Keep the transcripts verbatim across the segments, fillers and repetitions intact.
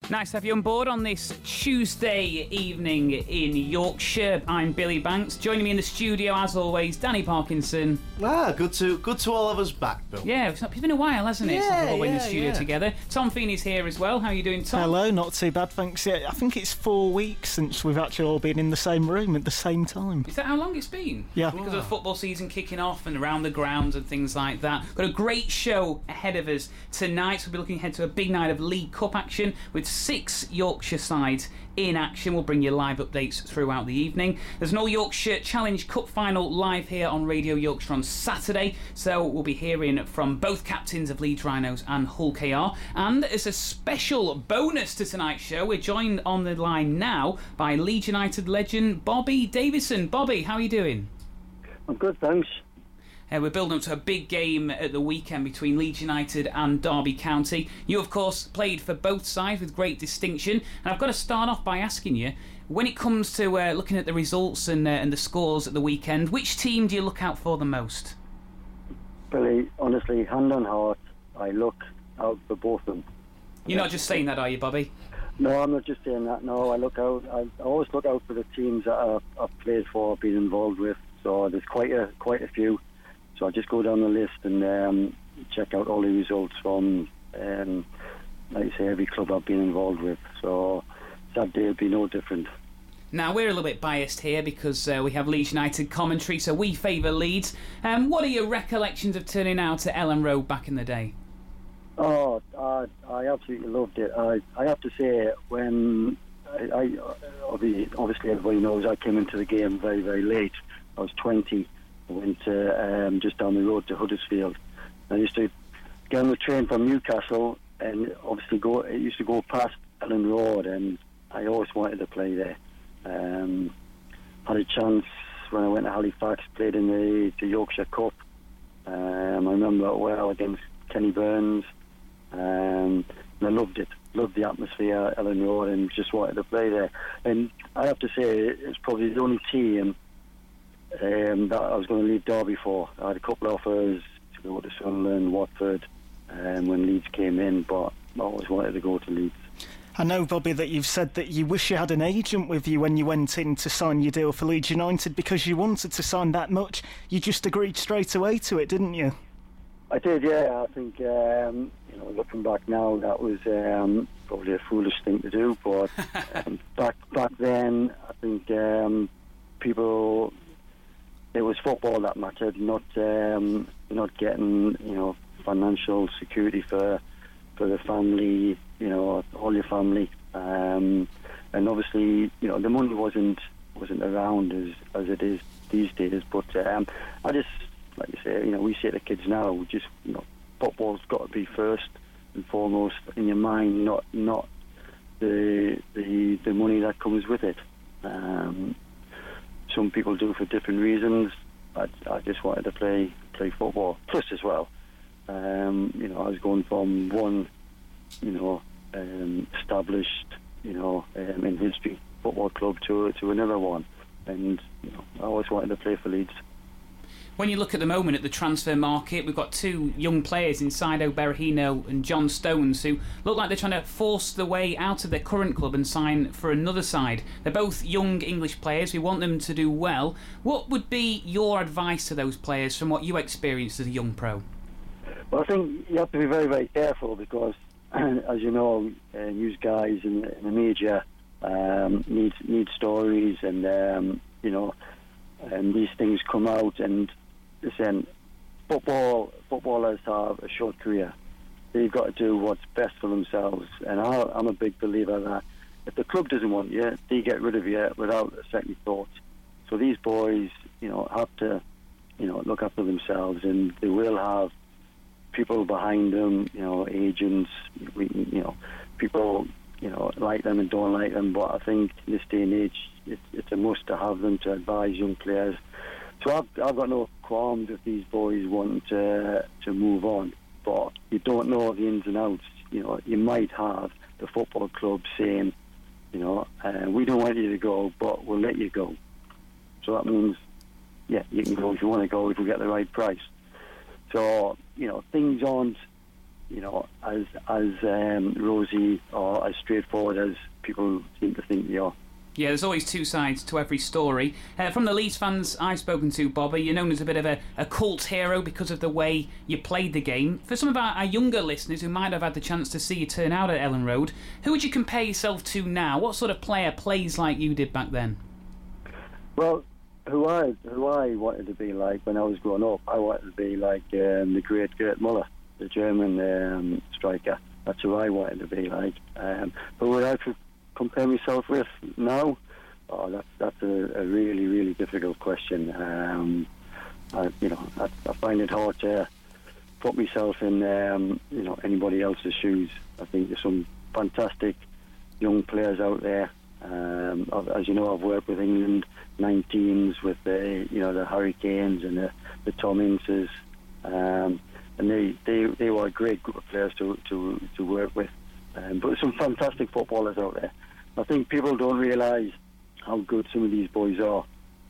Nice to have you on board on this Tuesday evening in Yorkshire. I'm Billy Banks. Joining me in the studio, as always, Danny Parkinson. Ah, good to good to all of us back, Bill. Yeah, it's, not, it's been a while, hasn't it? Yeah, since we've all been in the yeah, studio yeah. together. Tom Feeney's here as well. How are you doing, Tom? Hello, not too bad, thanks. Yeah, I think it's four weeks since we've actually all been in the same room at the same time. Is that how long it's been? Yeah. Because of the football season kicking off and around the grounds and things like that. Got a great show ahead of us tonight. We'll be looking ahead to a big night of League Cup action with six Yorkshire sides in action. We'll bring you live updates throughout the evening. There's an All Yorkshire Challenge Cup final live here on Radio Yorkshire on Saturday, so we'll be hearing from both captains of Leeds Rhinos and Hull K R. And as a special bonus to tonight's show, we're joined on the line now by Leeds United legend Bobby Davison. Bobby, how are you doing? I'm good, thanks. Uh, we're building up to a big game at the weekend between Leeds United and Derby County. You, of course, played for both sides with great distinction. And I've got to start off by asking you, when it comes to uh, looking at the results and, uh, and the scores at the weekend, which team do you look out for the most? Billy, honestly, hand on heart, I look out for both of them. You're not just saying that, are you, Bobby? No, I'm not just saying that. No, I look out. I always look out for the teams that I've, I've played for, been involved with. So there's quite a quite a few. So I just go down the list and um, check out all the results from, um, like I say, every club I've been involved with. So Saturday will be no different. Now, we're a little bit biased here because uh, we have Leeds United commentary, so we favour Leeds. Um, what are your recollections of turning out to Ellen Road back in the day? Oh, I, I absolutely loved it. I, I have to say, when I, I obviously, obviously everybody knows I came into the game very, very late. I was twenty. I went uh, um, just down the road to Huddersfield. I used to get on the train from Newcastle and obviously go. It used to go past Ellen Road, and I always wanted to play there. Um, had a chance when I went to Halifax, played in the, the Yorkshire Cup. Um, I remember it well against Kenny Burns. Um, and I loved it. Loved the atmosphere at Ellen Road and just wanted to play there. And I have to say, it's probably the only team Um, that I was going to leave Derby for. I had a couple of offers to go to Sunderland, Watford, um, when Leeds came in, but I always wanted to go to Leeds. I know, Bobby, that you've said that you wish you had an agent with you when you went in to sign your deal for Leeds United because you wanted to sign that much. You just agreed straight away to it, didn't you? I did, yeah. I think, um, you know, looking back now, that was um, probably a foolish thing to do, but um, back back then, I think um, people... It was football that mattered, not um, not getting, you know, financial security for for the family, you know, all your family, um, and obviously, you know, the money wasn't wasn't around as as it is these days. But um, I just, like you say, you know, we say to kids now, we just, you know, football's got to be first and foremost in your mind, not not the the the money that comes with it. Um, Some people do for different reasons. I, I just wanted to play play football. Plus, as well, um, you know, I was going from one, you know, um, established, you know, um, in history football club to to another one, and you know, I always wanted to play for Leeds. When you look at the moment at the transfer market, we've got two young players in Saido Berahino and John Stones who look like they're trying to force their way out of their current club and sign for another side. They're both young English players. We want them to do well. What would be your advice to those players from what you experienced as a young pro? Well, I think you have to be very, very careful because, as you know, uh, news guys in, in the media um, need need stories, and um, you know, and these things come out. And listen, football footballers have a short career. They've got to do what's best for themselves, and I, I'm a big believer that if the club doesn't want you, they get rid of you without a second thought. So these boys, you know, have to, you know, look after themselves, and they will have people behind them, you know, agents, we, you know, people, you know, like them and don't like them. But I think in this day and age, it's, it's a must to have them to advise young players. So I've, I've got no qualms if these boys want to to move on, but you don't know the ins and outs. You know, you might have the football club saying, you know, uh, we don't want you to go, but we'll let you go. So that means, yeah, you can go if you want to go if we get the right price. So, you know, things aren't you know, as as um, rosy or as straightforward as people seem to think they are. Yeah, there's always two sides to every story. Uh, from the Leeds fans I've spoken to, Bobby, you're known as a bit of a, a cult hero because of the way you played the game. For some of our, our younger listeners who might have had the chance to see you turn out at Ellen Road, who would you compare yourself to now? What sort of player plays like you did back then? Well, who I who I wanted to be like when I was growing up, I wanted to be like um, the great Gerd Müller, the German um, striker. That's who I wanted to be like. Um, but would I compare myself with now? Oh, that's that's a, a really really difficult question. Um, I, you know, I, I find it hard to put myself in um, you know anybody else's shoes. I think there's some fantastic young players out there. Um, as you know, I've worked with England nineteens, with the you know the Hurricanes and the, the Tom Inces, um, and they, they they were a great group of players to to, to work with. Um, but there's some fantastic footballers out there. I think people don't realise how good some of these boys are.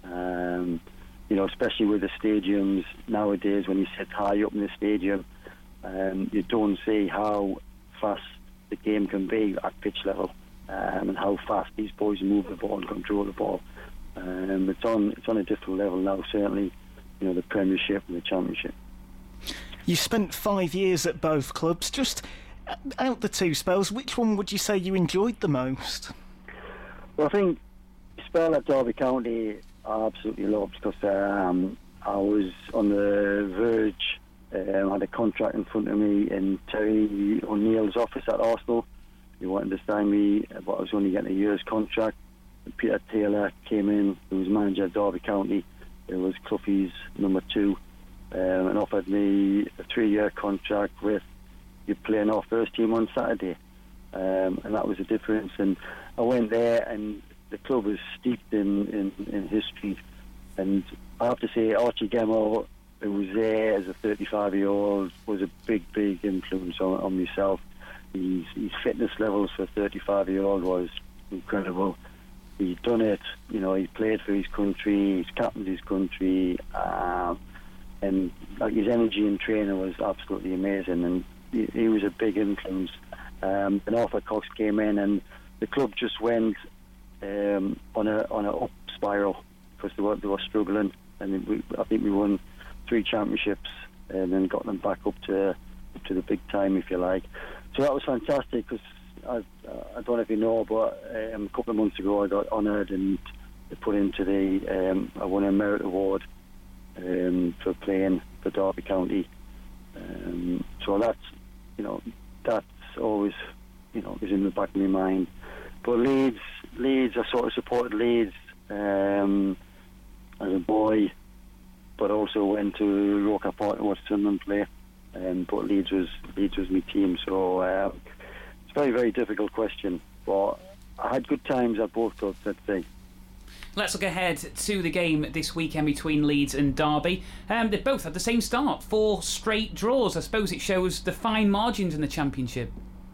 Um, you know, especially with the stadiums nowadays. When you sit high up in the stadium, um, you don't see how fast the game can be at pitch level, um, and how fast these boys move the ball and control the ball. Um, it's on it's on a different level now. Certainly, you know, the Premiership and the Championship. You spent five years at both clubs. Just out the two spells, which one would you say you enjoyed the most? Well, I think the spell at Derby County I absolutely loved because um, I was on the verge. Um, I had a contract in front of me in Terry O'Neill's office at Arsenal. He wanted to sign me, but I was only getting a year's contract. And Peter Taylor came in, who was manager of Derby County. It was Cloughie's number two, um, and offered me a three-year contract with you playing our first team on Saturday, um, and that was the difference. And I went there, and the club was steeped in, in, in history. And I have to say, Archie Gemmill, who was there as a thirty-five-year-old, was a big, big influence on, on myself. His, his fitness levels for a thirty-five-year-old was incredible. He'd done it, you know, he played for his country, he's captained his country, um, and like his energy in training was absolutely amazing, and he, he was a big influence. Um, and Arthur Cox came in, and the club just went um, on a on a up spiral because they were they were struggling, and we, I think we won three championships and then got them back up to up to the big time, if you like. So that was fantastic because I, uh, I don't know if you know, but um, a couple of months ago I got honoured and put into the um, I won a merit award um, for playing for Derby County. Um, so that's you know that's always you know is in the back of my mind. But Leeds, Leeds, I sort of supported Leeds um, as a boy, but also went to Roker Park to watch Sunderland play. Um, but Leeds was Leeds was my team, so uh, it's a very very difficult question. But I had good times at both clubs, let's say. Let's look ahead to the game this weekend between Leeds and Derby. Um, they both had the same start, four straight draws. I suppose it shows the fine margins in the Championship.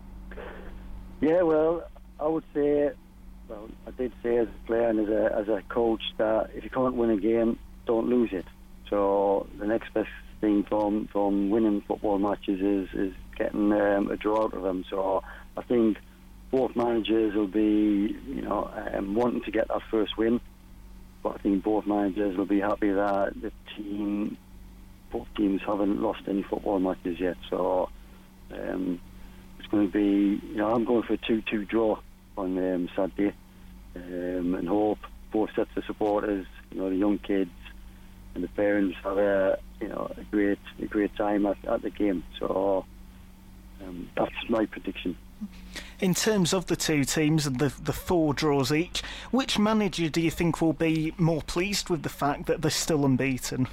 Yeah, well, I would say, well, I did say as a player and as a as a coach that if you can't win a game, don't lose it. So the next best thing from from winning football matches is is getting um, a draw out of them. So I think both managers will be, you know, um, wanting to get that first win. But I think both managers will be happy that the team, both teams haven't lost any football matches yet. So um, it's going to be, you know, I'm going for a two two draw on um, Saturday, um, and hope both sets of supporters, you know, the young kids and the parents have a, you know, a great a great time at, at the game. So um, that's my prediction. In terms of the two teams and the the four draws each, which manager do you think will be more pleased with the fact that they're still unbeaten?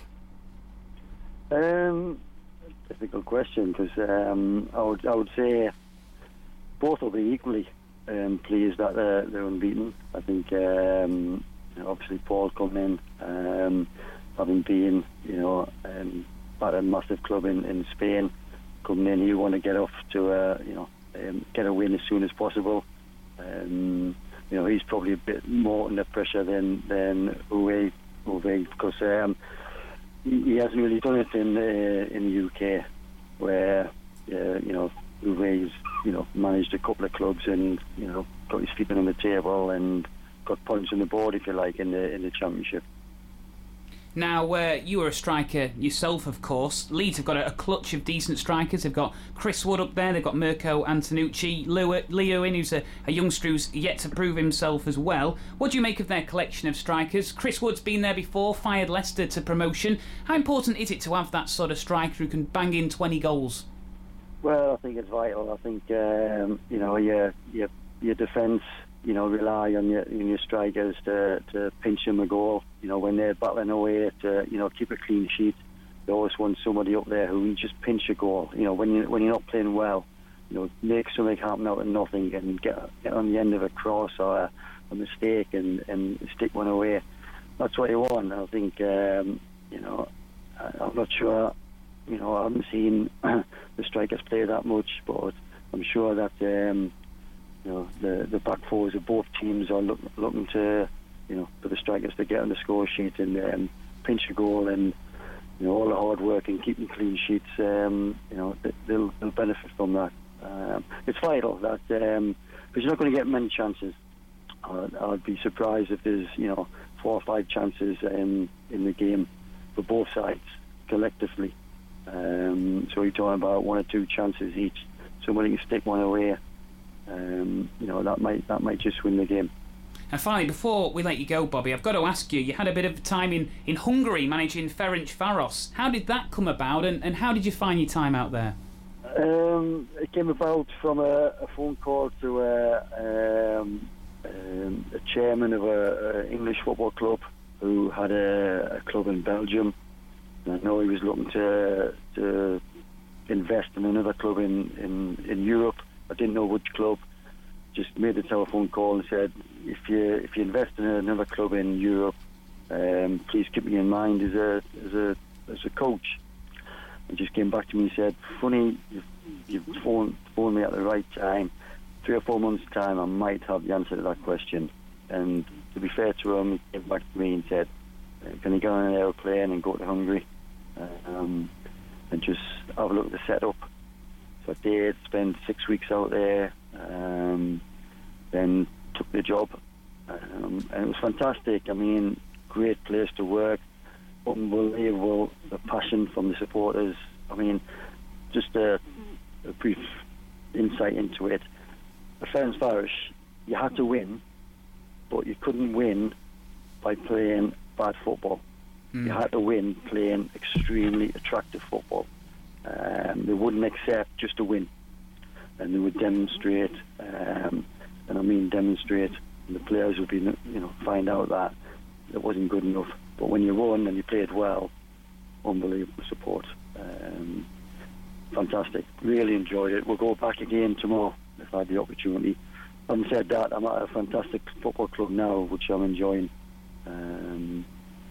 Um, difficult question because um, I would I would say both will be equally um, pleased that they're, they're unbeaten. I think um, you know, obviously Paul coming in, um, having been you know um, at a massive club in, in Spain, coming in, you want to get off to a you know. Um, get a win as soon as possible. Um, you know, he's probably a bit more under pressure than than Uwe, Uwe because um, he, he hasn't really done it in uh, in the U K, where uh, you know, Uwe's, you know, managed a couple of clubs and, you know, got his feet on the table and got points on the board, if you like, in the in the Championship. Now, uh, you were a striker yourself, of course. Leeds have got a, a clutch of decent strikers. They've got Chris Wood up there. They've got Mirko Antonucci. Lee Owen, who's a, a youngster who's yet to prove himself as well. What do you make of their collection of strikers? Chris Wood's been there before, fired Leicester to promotion. How important is it to have that sort of striker who can bang in twenty goals? Well, I think it's vital. I think, um, you know, your, your, your defence, you know, rely on your, on your strikers to, to pinch them a goal. You know, when they're battling away to, you know, keep a clean sheet, you always want somebody up there who can just pinch a goal. You know, when, you, when you're not playing well, you know, make something happen out of nothing and get, get on the end of a cross or a, a mistake and, and stick one away. That's what you want. I think, um, you know, I, I'm not sure, you know, I haven't seen the strikers play that much, but I'm sure that, um, you know, the, the back fours of both teams are look, looking to, you know, for the strikers to get on the score sheet and um, pinch a goal, and, you know, all the hard work and keeping clean sheets, um, you know, they'll, they'll benefit from that. Um, it's vital that, um, because you're not going to get many chances. I'd, I'd be surprised if there's, you know, four or five chances um, in the game for both sides collectively. Um, so you're talking about one or two chances each. Somebody can stick one away. Um, you know, that might that might just win the game. And finally, before we let you go, Bobby, I've got to ask you, you had a bit of time in, in Hungary managing Ferencváros. How did that come about, and, and how did you find your time out there? Um, it came about from a, a phone call to a, um, um, a chairman of an English football club who had a, a club in Belgium. And I know he was looking to to invest in another club in, in, in Europe. I didn't know which club. Just made the telephone call and said, if you if you invest in another club in Europe, um, please keep me in mind as a as a as a coach. And just came back to me and said, funny, you've, you've phoned, phoned me at the right time. Three or four months' time, I might have the answer to that question. And to be fair to him, he came back to me and said, can you get on an aeroplane and go to Hungary um, and just have a look at the setup? So I did, spend six weeks out there, um, then took the job, um, and it was fantastic. I mean, great place to work, unbelievable, the passion from the supporters. I mean, just a, a brief insight into it. At Ferencváros, you had to win, but you couldn't win by playing bad football. Mm. You had to win playing extremely attractive football. Um, they wouldn't accept just a win, and they would demonstrate, um, and I mean demonstrate, and the players would be, you know, find out that it wasn't good enough. But when you won and you played well, unbelievable support. Um, fantastic. Really enjoyed it. We'll go back again tomorrow if I had the opportunity. Having said that, I'm at a fantastic football club now, which I'm enjoying. Um,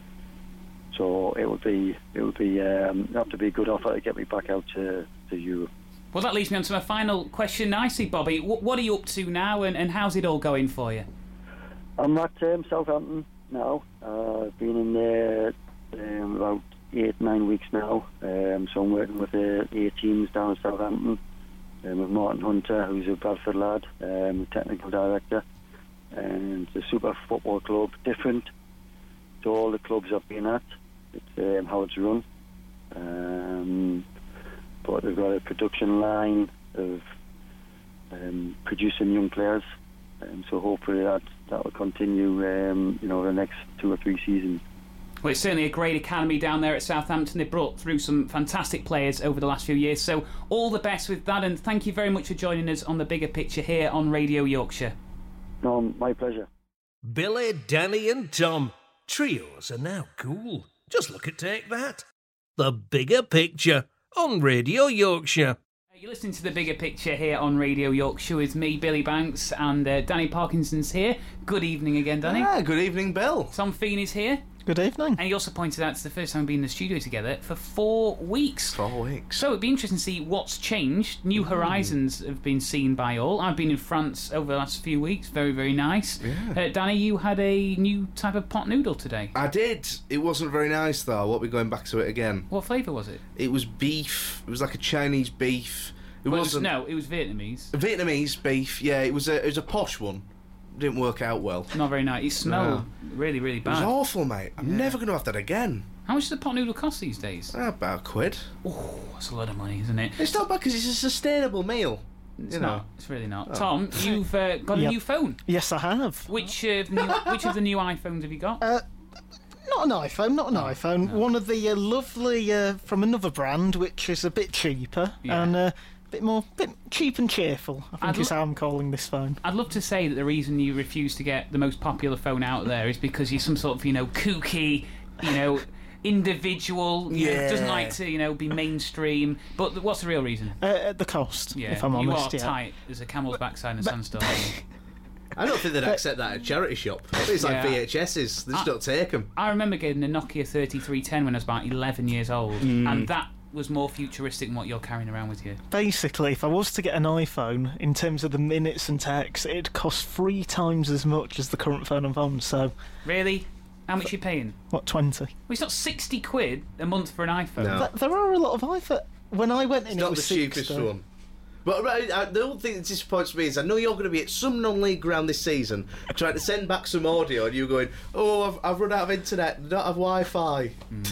so it would be it would be um, have to be a good offer to get me back out to, to Europe. Well, that leads me on to my final question nicely, Bobby. W- what are you up to now, and, and how's it all going for you? I'm at um, Southampton now. Uh, I've been in there um, about eight, nine weeks now. Um, so I'm working with the A teams down in Southampton, um, with Martin Hunter, who's a Bradford lad, um, technical director. And it's a super football club, different to all the clubs I've been at. It's um, how it's run. Um, but they've got a production line of um, producing young players. And so hopefully that that will continue, um, you know, the next two or three seasons. Well, it's certainly a great academy down there at Southampton. They've brought through some fantastic players over the last few years. So all the best with that, and thank you very much for joining us on The Bigger Picture here on Radio Yorkshire. No, my pleasure. Billy, Danny and Tom. Trios are now cool. Just look at Take That. The Bigger Picture on Radio Yorkshire. You're listening to The Bigger Picture here on Radio Yorkshire with me, Billy Banks, and uh, Danny Parkinson's here. Good evening again, Danny. Ah, good evening, Bill. Tom Feeney's here. Good evening. And he also pointed out it's the first time we've been in the studio together for four weeks. Four weeks. So it'd be interesting to see what's changed. New horizons mm. have been seen by all. I've been in France over the last few weeks. Very, very nice. Yeah. Uh, Danny, you had a new type of pot noodle today. I did. It wasn't very nice, though. What, we're going back to it again. What flavour was it? It was beef. It was like a Chinese beef It Well, wasn't. no, it was Vietnamese. Vietnamese beef, yeah, it was a, it was a posh one. Didn't work out well. Not very nice. It smelled really, really It was bad. awful, mate. I'm Yeah. never going to have that again. How much does a pot noodle cost these days? Ah, about a quid. Oh, that's a lot of money, isn't it? It's not bad because it's a sustainable meal. It's you not. know. It's really not. Oh. Tom, you've uh, got a Yep. new phone. Yes, I have. Which of the new, which of the new iPhones have you got? Uh, Not an iPhone, not an Oh, iPhone. no. One of the uh, lovely uh, from another brand, which is a bit cheaper Yeah. and uh, a bit more, bit cheap and cheerful. I think I'd is lo- how I'm calling this phone. I'd love to say that the reason you refuse to get the most popular phone out there is because you're some sort of, you know, kooky, you know, individual, you know, Yeah. doesn't like to, you know, be mainstream. But th- what's the real reason? Uh, at the cost, Yeah, if I'm you honest. are yeah. tight as a camel's backside in a sandstorm. I don't think they'd accept that at a charity shop. It's like Yeah. V H S's. They just I- don't take them. I remember getting a Nokia thirty-three ten when I was about eleven years old, Mm. and that was more futuristic than what you're carrying around with you. Basically, if I was to get an iPhone, in terms of the minutes and texts, it'd cost three times as much as the current phone I'm on. So, Really? How much are you paying? what, twenty? Well, it's not sixty quid a month for an iPhone. No. Th- there are a lot of iPhone. When I went in, It's it not was the cheapest sixty. one. But right, I, the only thing that disappoints me is I know you're going to be at some non-league ground this season trying to send back some audio and you're going, oh, I've, I've run out of internet, I don't have Wi-Fi.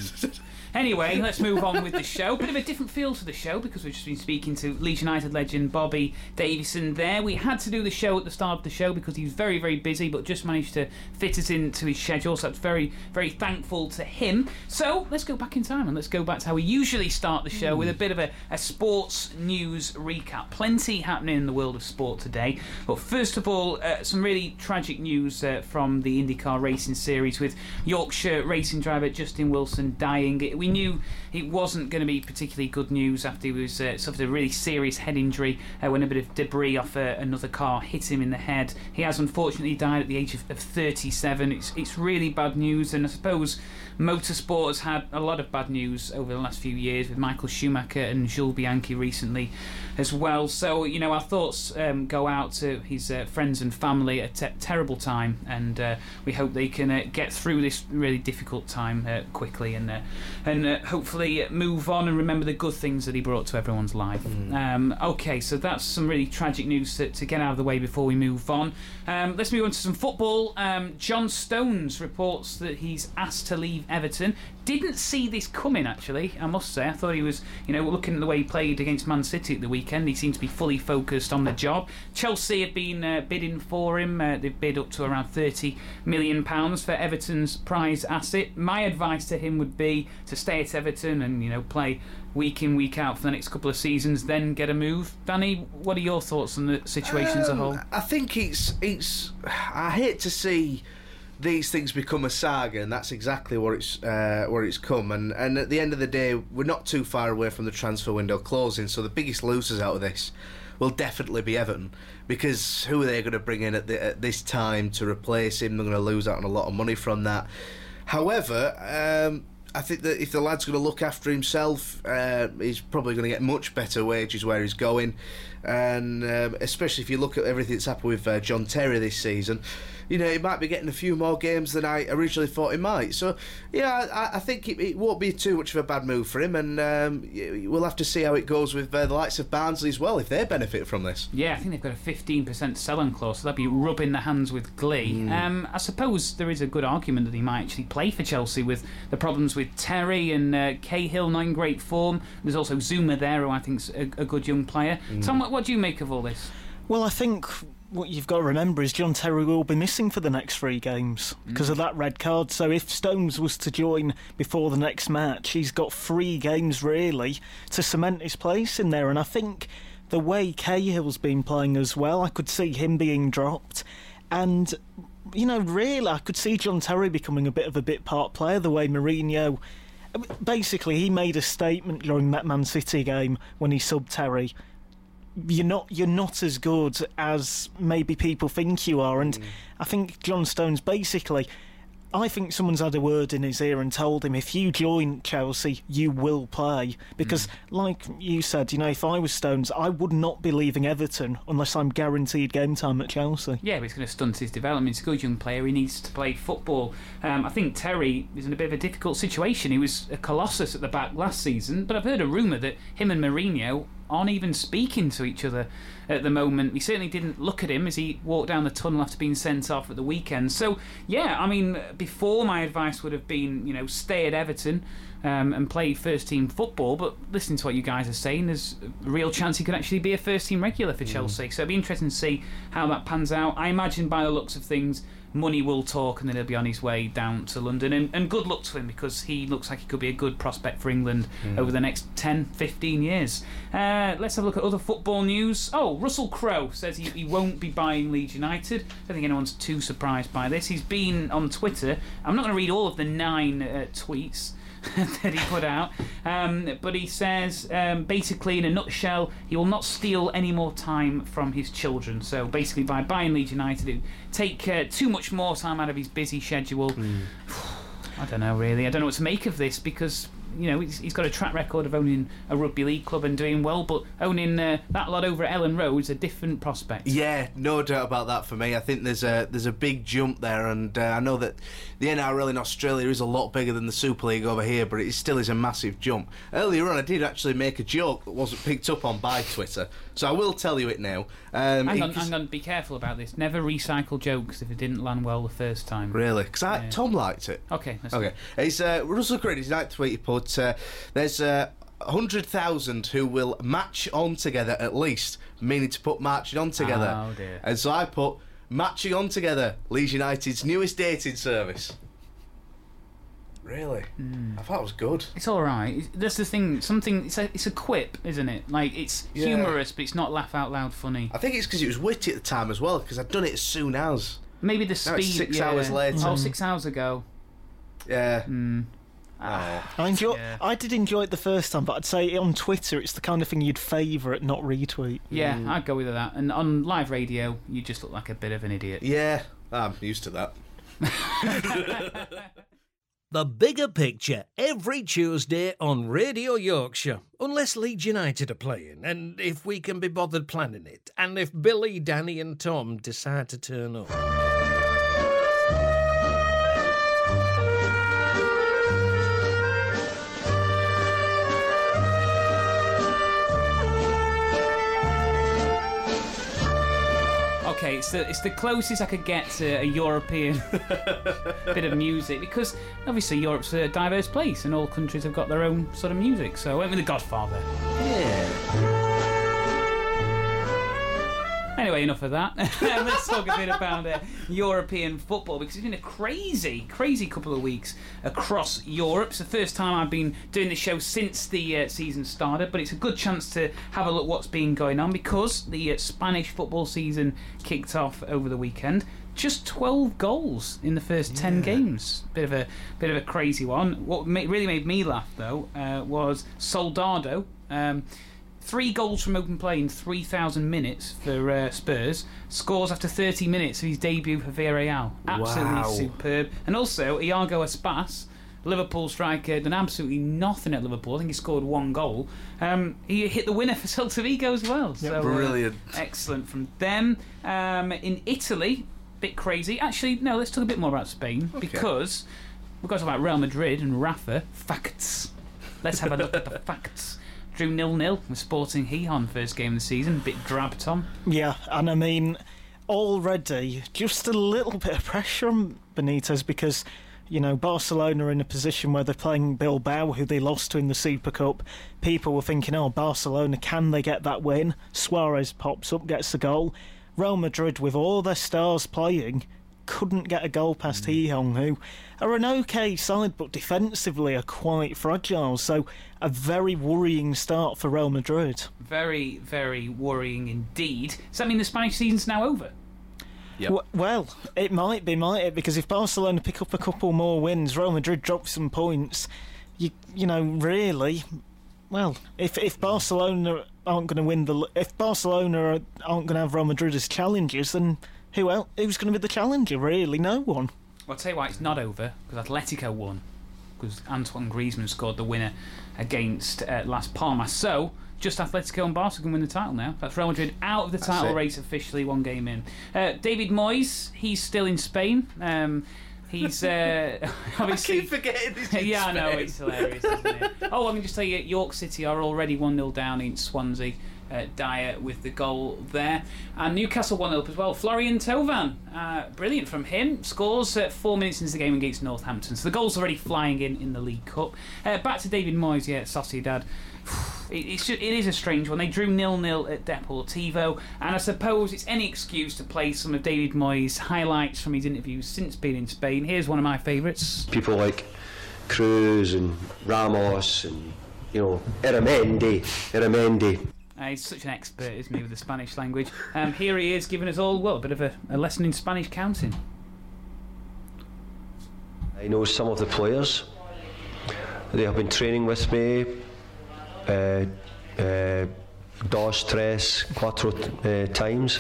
Anyway, let's move on with the show. Bit of a different feel to the show because we've just been speaking to Leeds United legend Bobby Davison there. We had to do the show at the start of the show because he was very, very busy, but just managed to fit us into his schedule. So that's very, very thankful to him. So let's go back in time and let's go back to how we usually start the show with a bit of a, a sports news recap. Plenty happening in the world of sport today. But first of all, uh, some really tragic news uh, from the IndyCar racing series with Yorkshire racing driver Justin Wilson dying. We knew it wasn't going to be particularly good news after he was uh, suffered a really serious head injury uh, when a bit of debris off uh, another car hit him in the head. He has unfortunately died at the age of, of thirty-seven. It's it's really bad news, and I suppose motorsport has had a lot of bad news over the last few years with Michael Schumacher and Jules Bianchi recently as well. So, you know, our thoughts um, go out to his uh, friends and family at a te- terrible time, and uh, we hope they can uh, get through this really difficult time uh, quickly and uh, and uh, hopefully move on and remember the good things that he brought to everyone's life. Mm. Um, okay, so that's some really tragic news to, to get out of the way before we move on. Um, let's move on to some football. Um, John Stones reports that he's asked to leave Everton. Didn't see this coming, actually, I must say. I thought he was, you know, looking at the way he played against Man City at the weekend, he seemed to be fully focused on the job. Chelsea have been uh, bidding for him. Uh, they've bid up to around thirty million pounds for Everton's prize asset. My advice to him would be to stay at Everton and, you know, play week in, week out for the next couple of seasons, then get a move. Danny, what are your thoughts on the situation um, as a whole? I think it's it's. I hate to see these things become a saga, and that's exactly where it's uh, where it's come. And and at the end of the day, we're not too far away from the transfer window closing. So the biggest losers out of this will definitely be Everton, because who are they going to bring in at, the, at this time to replace him? They're going to lose out on a lot of money from that. However, um, I think that if the lad's going to look after himself, uh, he's probably going to get much better wages where he's going. And um, especially if you look at everything that's happened with uh, John Terry this season, you know, he might be getting a few more games than I originally thought he might. So, yeah, I, I think it, it won't be too much of a bad move for him, and um, we'll have to see how it goes with uh, the likes of Barnsley as well, if they benefit from this. Yeah, I think they've got a fifteen percent sell-on clause, so they'll be rubbing their hands with glee. Mm. Um, I suppose there is a good argument that he might actually play for Chelsea with the problems with Terry and uh, Cahill not in great form. There's also Zuma there, who I think's a, a good young player. Mm. Tom, what, what do you make of all this? Well, I think what you've got to remember is John Terry will be missing for the next three games because mm. of that red card. So if Stones was to join before the next match, he's got three games really to cement his place in there. And I think the way Cahill's been playing as well, I could see him being dropped. And, you know, really, I could see John Terry becoming a bit of a bit part player, the way Mourinho... Basically, he made a statement during that Man City game when he subbed Terry. You're not you're not as good as maybe people think you are, and mm. I think John Stones basically, I think someone's had a word in his ear and told him, if you join Chelsea, you will play. Because, mm. like you said, you know, if I was Stones, I would not be leaving Everton unless I'm guaranteed game time at Chelsea. Yeah, but it's going to stunt his development. He's a good young player. He needs to play football. Um, I think Terry is in a bit of a difficult situation. He was a colossus at the back last season, but I've heard a rumour that him and Mourinho aren't even speaking to each other at the moment. We certainly didn't look at him as he walked down the tunnel after being sent off at the weekend. So, yeah, I mean, before my advice would have been, you know, stay at Everton um, and play first-team football, but listening to what you guys are saying, there's a real chance he could actually be a first-team regular for Chelsea. Mm. So it'll be interesting to see how that pans out. I imagine by the looks of things, money will talk, and then he'll be on his way down to London. And, and good luck to him, because he looks like he could be a good prospect for England mm. over the next ten, fifteen years. Uh, let's have a look at other football news. Oh, Russell Crowe says he, he won't be buying Leeds United. I don't think anyone's too surprised by this. He's been on Twitter. I'm not going to read all of the nine uh, tweets that he put out, um, but he says um, basically in a nutshell, he will not steal any more time from his children. So basically by buying Leeds United, it would take uh, too much more time out of his busy schedule. mm. I don't know really I don't know what to make of this, because you know he's, he's got a track record of owning a rugby league club and doing well, but owning uh, that lot over at Ellen Road is a different prospect. Yeah, no doubt about that for me. I think there's a there's a big jump there, and uh, I know that the N R L in Australia is a lot bigger than the Super League over here, but it still is a massive jump. Earlier on I did actually make a joke that wasn't picked up on by Twitter, so I will tell you it now. Um, hang on, hang on, be careful about this. Never recycle jokes if it didn't land well the first time. Really? Because yeah. Tom liked it. Okay, let's okay. It's uh, Russell Crowe, his ninth tweet he put, uh, there's uh, one hundred thousand who will match on together at least, meaning to put marching on together. Oh dear. And so I put matching on together, Leeds United's newest dating service. Really? Mm. I thought it was good. It's all right. That's the thing. Something. It's a. It's a quip, isn't it? Like it's yeah. humorous, but it's not laugh out loud funny. I think it's because it was witty at the time as well. Because I'd done it as soon as. Maybe the speed. Now it's six yeah. hours later. Oh, six hours ago. Yeah. Mm. Oh. I enjoy. Yeah. I did enjoy it the first time, but I'd say on Twitter it's the kind of thing you'd favourite, not retweet. Yeah, mm. I'd go with that. And on live radio, you just look like a bit of an idiot. Yeah, I'm used to that. The Bigger Picture, every Tuesday on Radio Yorkshire. Unless Leeds United are playing, and if we can be bothered planning it, and if Billy, Danny and Tom decide to turn up. Okay, it's the, it's the closest I could get to a European bit of music, because obviously Europe's a diverse place and all countries have got their own sort of music, so I went with The Godfather. Yeah. Anyway, enough of that. Let's talk a bit about uh, European football, because it's been a crazy, crazy couple of weeks across Europe. It's the first time I've been doing this show since the uh, season started, but it's a good chance to have a look what's been going on, because the uh, Spanish football season kicked off over the weekend. Just twelve goals in the first ten yeah. games. Bit of a bit of a crazy one. What ma- really made me laugh though uh, was Soldado. Um, Three goals from open play in three thousand minutes for uh, Spurs. Scores after thirty minutes of his debut for Villarreal. Absolutely wow. superb. And also, Iago Aspas, Liverpool striker, done absolutely nothing at Liverpool. I think he scored one goal. Um, he hit the winner for Celta Vigo as well. Yep. So, Brilliant. Uh, excellent from them. Um, in Italy, bit crazy. Actually, no, let's talk a bit more about Spain, okay. because we've got to talk about Real Madrid and Rafa. Facts. Let's have a look at the facts. Drew nil nil with Sporting Gijón first game of the season. A bit drab, Tom. Yeah, and I mean, already just a little bit of pressure on Benitez, because, you know, Barcelona are in a position where they're playing Bilbao, who they lost to in the Super Cup. People were thinking, oh, Barcelona, can they get that win? Suarez pops up, gets the goal. Real Madrid, with all their stars playing, couldn't get a goal past mm. Gijón, who are an okay side, but defensively are quite fragile. So a very worrying start for Real Madrid. Very, very worrying indeed. Does that mean the Spanish season's now over? Yep. W- well, it might be, might it? Because if Barcelona pick up a couple more wins, Real Madrid drop some points, you you know, really, well, if if Barcelona aren't going to win the... If Barcelona aren't going to have Real Madrid as challengers, then who else? Who's going to be the challenger, really? No one. Well, I'll tell you why it's not over, because Atletico won, because Antoine Griezmann scored the winner against uh, Las Palmas. So, just Atletico and Barca can win the title now. That's Real Madrid out of the title race officially, one game in. Uh, David Moyes, he's still in Spain. Um, He's uh, obviously. I keep forgetting this. Yeah, I know, it's hilarious, isn't it? Oh, I can just tell you, York City are already one nil down in Swansea. Uh, Dyer with the goal there. And Newcastle one nil up as well. Florian Thauvin, uh, brilliant from him. Scores uh, four minutes into the game against Northampton. So the goal's already flying in in the League Cup. Uh, back to David Moyes, yeah, Sociedad. It, it's just, it is a strange one. They drew nil nil at Deportivo, and I suppose it's any excuse to play some of David Moyes' highlights from his interviews since being in Spain. Here's one of my favourites. People like Cruz and Ramos and, you know, Eramendi, Eramendi. Uh, he's such an expert, isn't he, with the Spanish language. Um, here he is giving us all, well, a bit of a, a lesson in Spanish counting. I know some of the players. They have been training with me uh, uh, dos, tres, cuatro uh, times,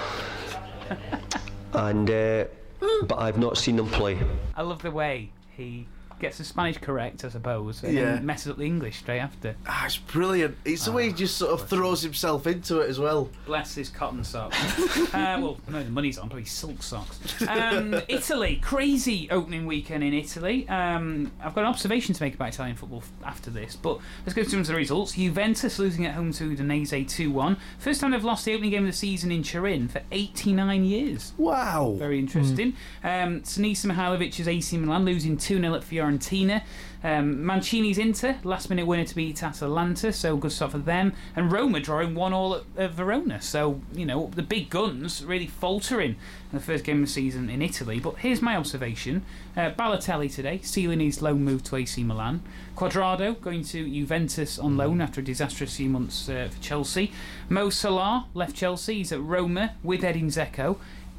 and uh, but I've not seen them play. I love the way he gets the Spanish correct, I suppose, and Yeah. then messes up the English straight after. Ah, it's brilliant. It's the way he just sort of throws himself into it as well. Bless his cotton socks. uh, well, no, the money's on, probably silk socks. Um, Italy, crazy opening weekend in Italy. Um, I've got an observation to make about Italian football f- after this, but let's go through some of the results. Juventus losing at home to Udinese two one. First time they've lost the opening game of the season in Turin for eighty-nine years. Wow. Very interesting. Mm. Um, Sinisa Mihailovic's A C Milan losing two nil at Fiorentina. Um, Mancini's Inter, last minute winner to beat Atalanta, so good stuff for them. And Roma drawing one all at, at Verona. So, you know, the big guns really faltering in the first game of the season in Italy. But here's my observation. Uh, Balotelli today, sealing his loan move to A C Milan. Quadrado going to Juventus on loan after a disastrous few months uh, for Chelsea. Mo Salah left Chelsea, he's at Roma with Edin Dzeko.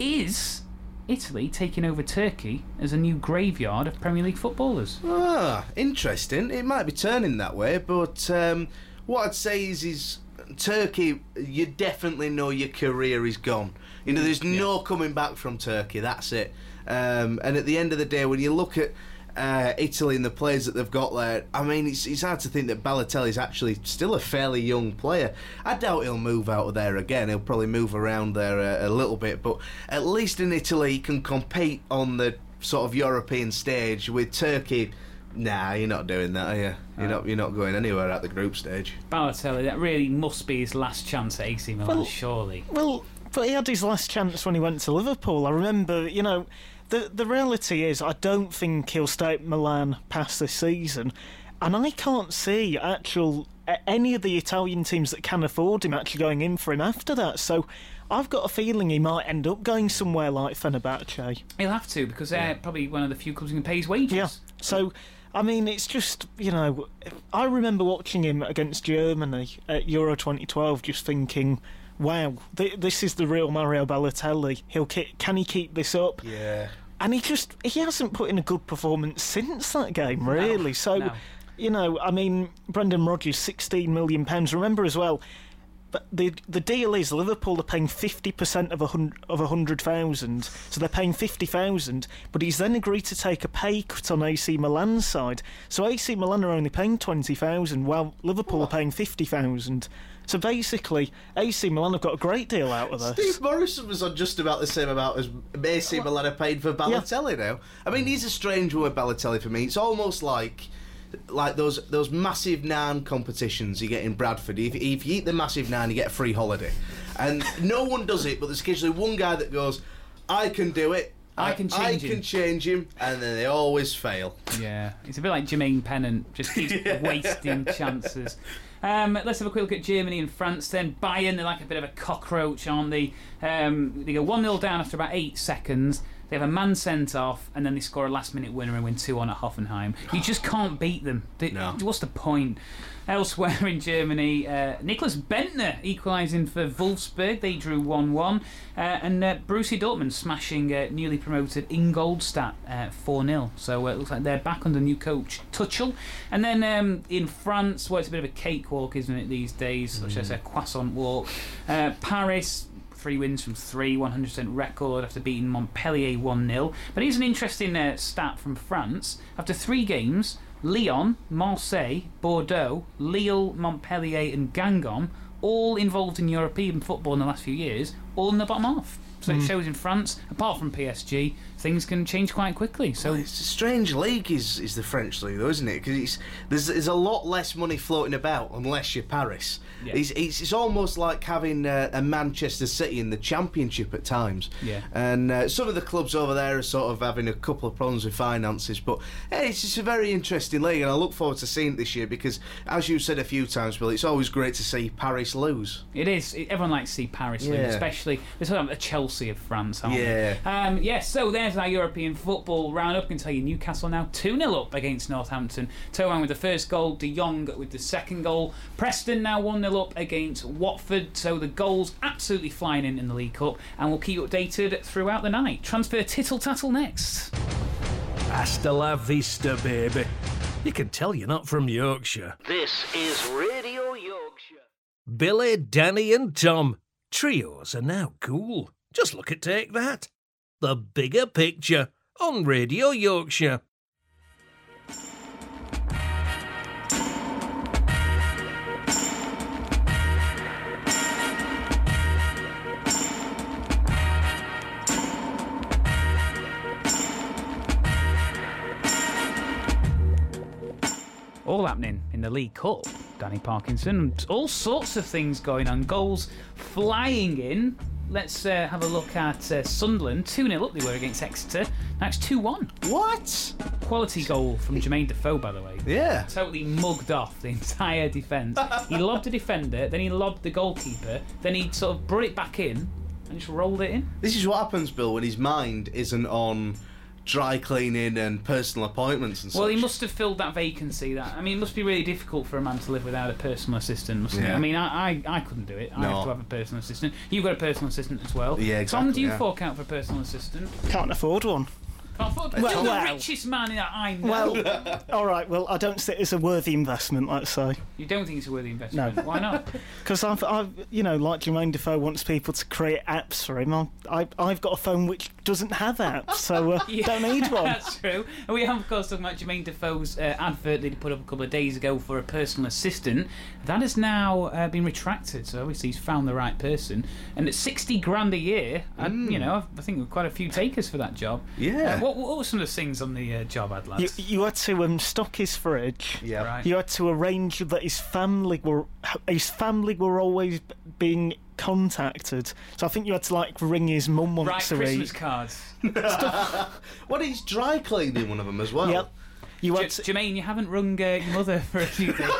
Is Italy taking over Turkey as a new graveyard of Premier League footballers? Ah, interesting. It might be turning that way, but um, what I'd say is, is Turkey, you definitely know your career is gone. You know, there's no coming back from Turkey. That's it. Um, and at the end of the day, when you look at uh, Italy and the players that they've got there, I mean, it's, it's hard to think that Balotelli's actually still a fairly young player. I doubt he'll move out of there again. He'll probably move around there a, a little bit, but at least in Italy he can compete on the sort of European stage. With Turkey, nah, you're not doing that, are you? You're not. You're not going anywhere at the group stage. Balotelli, that really must be his last chance at A C Milan, Well, surely. Well, but he had his last chance when he went to Liverpool. I remember, you know, the the reality is I don't think he'll stay at Milan past this season, and I can't see actual any of the Italian teams that can afford him actually going in for him after that. So I've got a feeling he might end up going somewhere like Fenerbahce. He'll have to, because they're probably one of the few clubs who can pay his wages. Yeah. So, I mean, it's just, you know, I remember watching him against Germany at Euro twenty twelve just thinking, wow, th- this is the real Mario Balotelli. He'll ke- Can he keep this up? Yeah. And he just, he hasn't put in a good performance since that game, really. No, so, no. you know, I mean, Brendan Rodgers, sixteen million pounds. Remember as well, but the the deal is Liverpool are paying fifty percent of a hundred of a hundred thousand, so they're paying fifty thousand. But he's then agreed to take a pay cut on A C Milan's side, so A C Milan are only paying twenty thousand, while Liverpool are paying fifty thousand. So basically, A C Milan have got a great deal out of this. Steve Morrison was on just about the same amount as A C Milan are paid for Balotelli now. I mean, he's a strange one with Balotelli for me. It's almost like like those those massive naan competitions you get in Bradford. If, if you eat the massive naan, you get a free holiday. And no one does it, but there's occasionally one guy that goes, I can do it. I can change I him. can change him, and then they always fail. Yeah, it's a bit like Jermaine Pennant, just keeps wasting chances. Um, let's have a quick look at Germany and France then. Bayern, they're like a bit of a cockroach, aren't they? Um, they go one nil down after about eight seconds. They have a man sent off, and then they score a last-minute winner and win two one at Hoffenheim. You just can't beat them. They, No. What's the point? Elsewhere in Germany, uh, Niklas Bentner equalising for Wolfsburg. They drew one one. Uh, and uh, Borussia Dortmund smashing uh, newly promoted Ingolstadt uh, four nil. So uh, it looks like they're back under new coach Tuchel. And then um, in France, well, it's a bit of a cakewalk, isn't it, these days? Or should I say a croissant walk. Uh, Paris, three wins from three, one hundred percent record after beating Montpellier one nil. But here's an interesting uh, stat from France. After three games, Lyon, Marseille, Bordeaux, Lille, Montpellier and Guingamp, all involved in European football in the last few years, all in the bottom half. So it shows in France, apart from P S G, things can change quite quickly. So Well, it's a strange league, is is the French league, though, isn't it? Because it's there's there's a lot less money floating about unless you're Paris. Yeah. It's, it's it's almost like having uh, a Manchester City in the Championship at times. Yeah. And uh, some of the clubs over there are sort of having a couple of problems with finances, but hey, it's just a very interesting league, and I look forward to seeing it this year because, as you said a few times, Bill, it's always great to see Paris lose. it is. It, everyone likes to see Paris lose, Yeah. especially they're sort of the Chelsea of France, aren't Yeah. they? Um, yes, so there's our European football roundup. I can tell you Newcastle now two nil up against Northampton. Thauvin with the first goal, De Jong with the second goal. Preston now one nil up against Watford, so the goals absolutely flying in in the League Cup, and we'll keep you updated throughout the night. Transfer tittle-tattle next. Hasta la vista, baby. You can tell you're not from Yorkshire. This is Radio Yorkshire. Billy, Danny and Tom. Trios are now cool. Just look at Take That. The Bigger Picture on Radio Yorkshire. All happening in the League Cup, Danny Parkinson. All sorts of things going on. Goals flying in. Let's uh, have a look at uh, Sunderland. two nil up they were against Exeter. Now it's two one. What? Quality goal from Jermaine Defoe, by the way. Yeah. Totally mugged off the entire defence. He lobbed the defender, then he lobbed the goalkeeper, then he sort of brought it back in and just rolled it in. This is what happens, Bill, when his mind isn't on dry cleaning and personal appointments and such. Well, he must have filled that vacancy. That I mean, it must be really difficult for a man to live without a personal assistant, mustn't it? Yeah. I mean, I, I, I couldn't do it. I No. have to have a personal assistant. You've got a personal assistant as well. Yeah, Tom, exactly, do you yeah. fork out for a personal assistant? Can't afford one. Can't afford. Well, You're the well. richest man that I know. Well, all right. Well, I don't see it as a worthy investment. Let's say You don't think it's a worthy investment? No. Why not? because I've, I've, you know, like Jermaine Defoe wants people to create apps for him. I, I I've got a phone which doesn't have apps, so uh, Yeah, don't need one. That's true. And we have, of course, talking about Jermaine Defoe's uh, advert that he put up a couple of days ago for a personal assistant. That has now uh, been retracted, so obviously he's found the right person. And at sixty grand a year, I, you know, I think there were quite a few takers for that job. Yeah. Uh, what, what were some of the things on the uh, job ad, You, lads? you had to um, stock his fridge. Yeah. Right. You had to arrange that his family were his family were always being contacted. So I think you had to like ring his mum once Right, a Christmas week. cards. What, he's dry cleaning one of them as well? Yep. You J- had to, Jermaine, you haven't rung uh, your mother for a few days.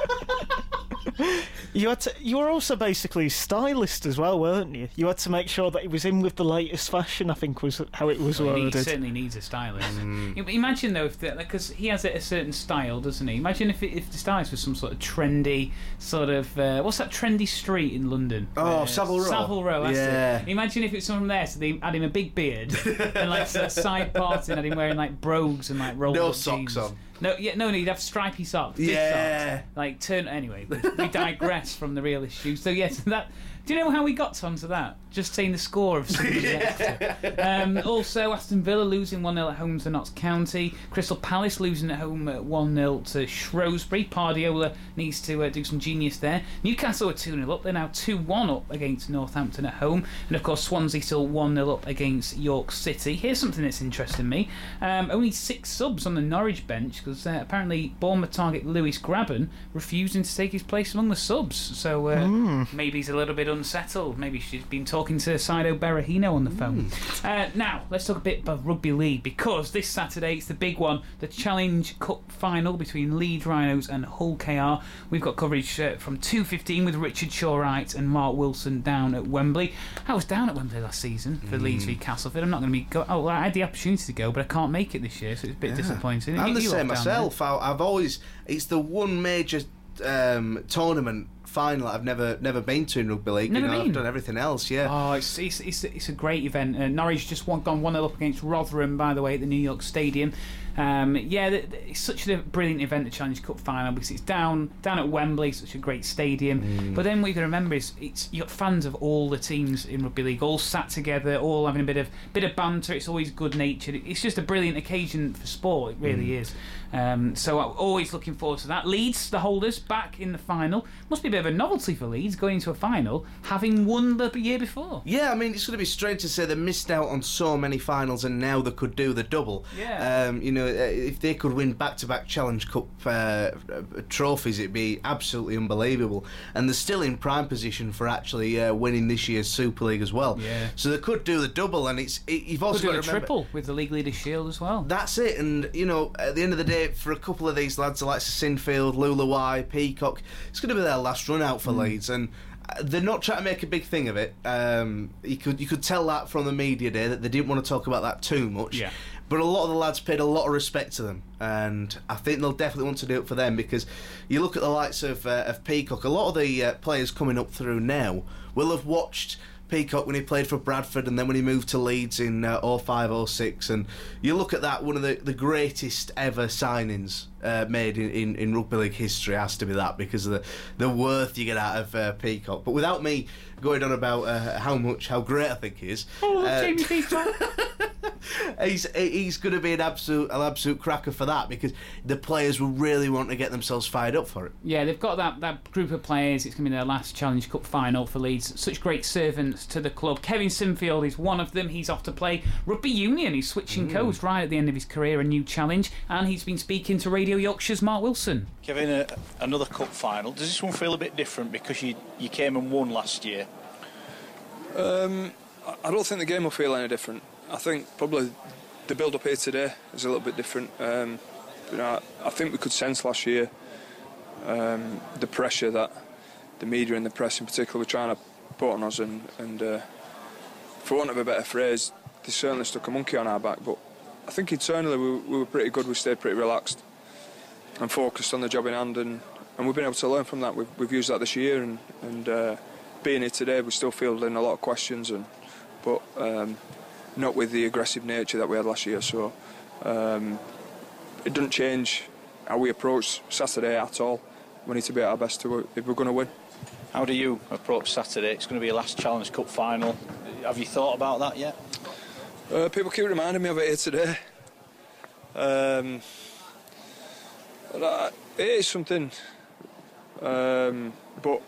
you had to, you were also basically a stylist as well, weren't you? You had to make sure that he was in with the latest fashion. I think was how it was Well, he worded. certainly needs a stylist. You- Imagine though, if because he has a certain style, doesn't he? Imagine if it, if the stylist was some sort of trendy, sort of uh, what's that trendy street in London? Oh, Uh, Savile Row. Savile Row. That's Yeah. it. Imagine if it's someone there, so they had him a big beard and like a side part, and had him wearing like brogues and like rolled No up socks jeans. on. No, yeah, no, no. He'd have stripy socks. Big Yeah. socks. Like turn. Anyway, we, we digress from the real issue. So yes, that. Do you know how we got onto that? Just saying the score of Sunderland Exeter. Um, also, Aston Villa losing one nil at home to Notts County. Crystal Palace losing at home at one nil to Shrewsbury. Pardiola needs to uh, do some genius there. Newcastle are two nil up. They're now two one up against Northampton at home. And of course, Swansea still one nil up against York City. Here's something that's interesting me. Um, only six subs on the Norwich bench because uh, apparently Bournemouth target Lewis Graben refusing to take his place among the subs. So uh, maybe he's a little bit unsettled. Maybe she's been talking to Saido Berahino on the phone. Uh, now, let's talk a bit about rugby league because this Saturday it's the big one, the Challenge Cup final between Leeds Rhinos and Hull K R. We've got coverage uh, from two fifteen with Richard Shawwright and Mark Wilson down at Wembley. I was down at Wembley last season for Leeds v Castleford. I'm not going to be... Go- oh, well, I had the opportunity to go, but I can't make it this year, so it's a bit disappointing. I'm You- the you same lot down there. myself. I, I've always... It's the one major um, tournament final I've never never been to in rugby league. Never you know, been? I've done everything else, yeah. Oh, it's it's it's, it's a great event. Uh, Norwich just won, gone one nil up against Rotherham, by the way, at the New York Stadium. Um, yeah, th- th- it's such a brilliant event, the Challenge Cup final, because it's down down at Wembley, such a great stadium. But then what you got to remember is it's you got fans of all the teams in rugby league, all sat together, all having a bit of bit of banter. It's always good natured. It's just a brilliant occasion for sport. It really is. Um, so I'm always looking forward to that. Leeds, the holders, back in the final. Must be a bit of of a novelty for Leeds going into a final, having won the year before. Yeah, I mean, it's going to be strange to say they missed out on so many finals and now they could do the double. Yeah. Um, you know, if they could win back-to-back Challenge Cup uh, trophies, it'd be absolutely unbelievable. And they're still in prime position for actually uh, winning this year's Super League as well. Yeah. So they could do the double, and it's it, you've also Could do got a to remember, triple with the League Leaders Shield as well. That's it, and you know, at the end of the day, for a couple of these lads, like Sinfield, Lulawai, Peacock, it's going to be their last run out for mm. Leeds, and they're not trying to make a big thing of it. Um, you could you could tell that from the media day that they didn't want to talk about that too much. Yeah. But a lot of the lads paid a lot of respect to them, and I think they'll definitely want to do it for them, because you look at the likes of uh, of Peacock. A lot of the uh, players coming up through now will have watched Peacock when he played for Bradford, and then when he moved to Leeds in uh, oh five oh six, and you look at that, one of the, the greatest ever signings uh, made in, in, in rugby league history has to be that, because of the, the worth you get out of uh, Peacock. But without me going on about uh, how much, how great I think he is, oh, uh, Jamie Peacock. he's he's going to be an absolute an absolute cracker for that, because the players will really want to get themselves fired up for it. Yeah, they've got that, that group of players. It's going to be their last Challenge Cup final for Leeds. Such great servants to the club. Kevin Sinfield is one of them. He's off to play rugby union. He's switching mm. codes right at the end of his career, a new challenge, and he's been speaking to Radio Yorkshire's Mark Wilson. Kevin, uh, another cup final. Does this one feel a bit different because you you came and won last year? Um, I don't think the game will feel any different. I think probably the build-up here today is a little bit different. Um, you know, I, I think we could sense last year um, the pressure that the media and the press in particular were trying to put on us, and, and uh, for want of a better phrase, they certainly stuck a monkey on our back. But I think internally we, we were pretty good. We stayed pretty relaxed and focused on the job in hand, and, and we've been able to learn from that. We've, we've used that this year, and, and uh, being here today, we're still fielding a lot of questions, and but um, not with the aggressive nature that we had last year. So um, it doesn't change how we approach Saturday at all. We need to be at our best to, if we're going to win. How do you approach Saturday? It's going to be your last Challenge Cup final. Have you thought about that yet? Uh, people keep reminding me of it here today. Um, it is something, um, but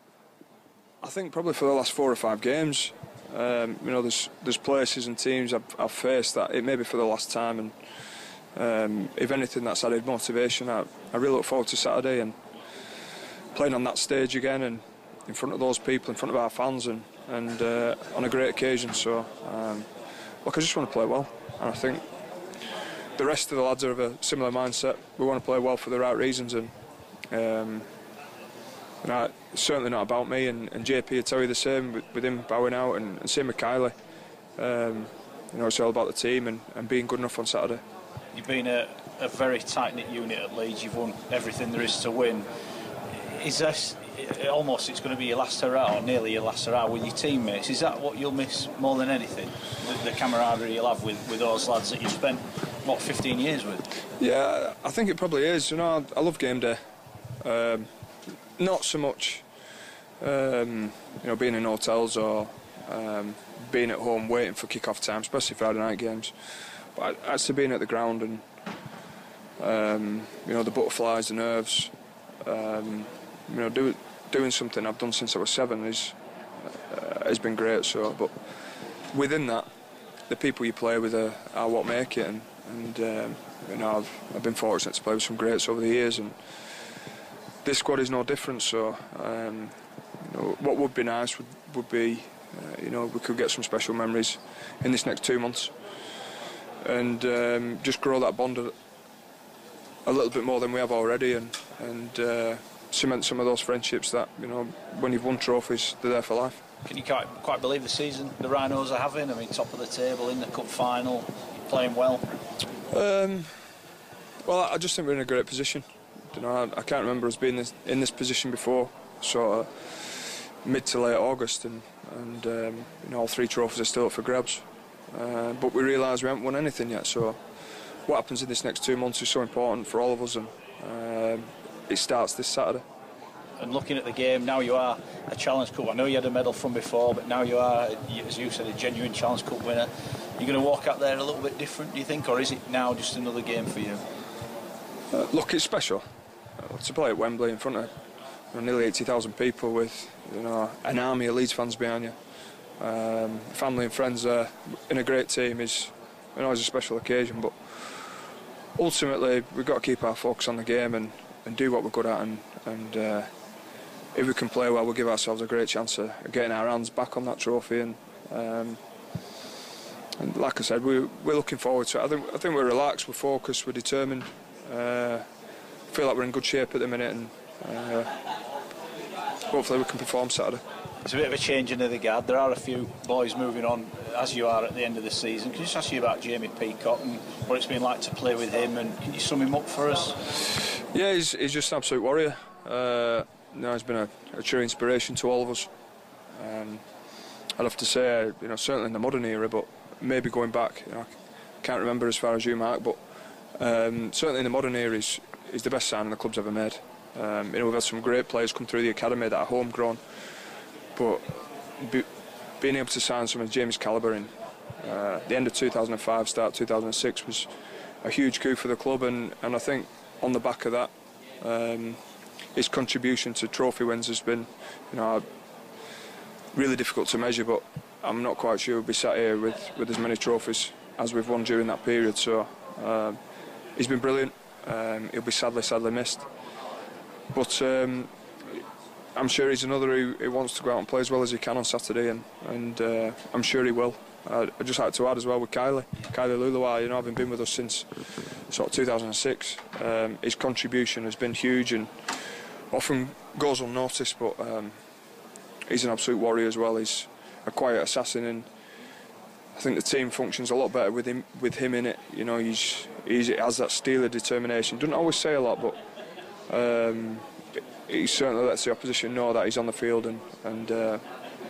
I think probably for the last four or five games, um, you know, there's there's places and teams I've, I've faced that it may be for the last time, and um, if anything, that's added motivation. I, I really look forward to Saturday and playing on that stage again, and in front of those people, in front of our fans, and and uh, on a great occasion. So, um, look, I just want to play well, and I think the rest of the lads are of a similar mindset. We want to play well for the right reasons, and um, you know, it's certainly not about me, and, and J P will tell you the same with, with him bowing out, and, and same with Kylie. Um, you know, it's all about the team and, and being good enough on Saturday. You've been a, a very tight-knit unit at Leeds. You've won everything there is to win. Is this it, almost it's going to be your last hurrah, or nearly your last hurrah with your teammates? Is that what you'll miss more than anything? The, the camaraderie you'll have with, with those lads that you've spent, what, fifteen years with? Yeah, I think it probably is. You know, I, I love game day. Um, not so much, um, you know, being in hotels or um, being at home waiting for kick-off time, especially Friday night games. But actually being at the ground and, um, you know, the butterflies, the nerves, um, you know, do, doing something I've done since I was seven is uh, has been great. So, but within that, the people you play with are, are what make it, and, and um, you know, I've, I've been fortunate to play with some greats over the years, and this squad is no different. So, um, you know, what would be nice would, would be, uh, you know, we could get some special memories in this next two months, and um, just grow that bond a, a little bit more than we have already, and and uh, cement some of those friendships that, you know, when you've won trophies, they're there for life. Can you quite, quite believe the season the Rhinos are having? I mean, top of the table in the cup final, playing well. Um, well, I just think we're in a great position. You know, I, I can't remember us being this, in this position before, sort of mid to late August, and, and um, you know, all three trophies are still up for grabs. Uh, but we realise we haven't won anything yet, so what happens in this next two months is so important for all of us, and um, it starts this Saturday. And looking at the game, now you are a Challenge Cup. I know you had a medal from before, but now you are, as you said, a genuine Challenge Cup winner. You're going to walk out there a little bit different, do you think, or is it now just another game for you? Uh, look, it's special uh, to play at Wembley in front of you know, nearly eighty thousand people with, you know, an army of Leeds fans behind you. Um, family and friends there in a great team is, you know, is a special occasion. But ultimately, we've got to keep our focus on the game and, and do what we're good at. And, and uh, if we can play well, we'll give ourselves a great chance of getting our hands back on that trophy. And, um, and like I said, we, we're looking forward to it. I think, I think we're relaxed, we're focused, we're determined. Uh, feel like we're in good shape at the minute, and uh, hopefully we can perform Saturday. It's a bit of a changing of the guard. There are a few boys moving on, as you are at the end of the season. Can you just ask you about Jamie Peacock and what it's been like to play with him, and can you sum him up for us? Yeah, he's, he's just an absolute warrior. Uh, you know, he's been a, a true inspiration to all of us. Um, I'd have to say, you know, certainly in the modern era, but maybe going back, you know, I can't remember as far as you, Mark, but um, certainly in the modern era, he's, he's the best signing the club's ever made. Um, you know, we've had some great players come through the academy that are homegrown, but be, being able to sign someone of Jamie's calibre in uh, the end of two thousand five, start two thousand six was a huge coup for the club, and, and I think on the back of that, um, his contribution to trophy wins has been, you know, really difficult to measure, but I'm not quite sure we'll be sat here with, with as many trophies as we've won during that period. So um, he's been brilliant. Um, he'll be sadly, sadly missed. But um, I'm sure he's another who, who wants to go out and play as well as he can on Saturday, and, and uh, I'm sure he will. Uh, I'd just like to add as well with Kylie, Kylie Luluwa, you know, having been with us since sort of two thousand six, um, his contribution has been huge and often goes unnoticed, but um, he's an absolute warrior as well. He's a quiet assassin, and I think the team functions a lot better with him with him in it. You know, he's, he's he has that steely determination. Doesn't always say a lot, but um, he certainly lets the opposition know that he's on the field, and, and uh,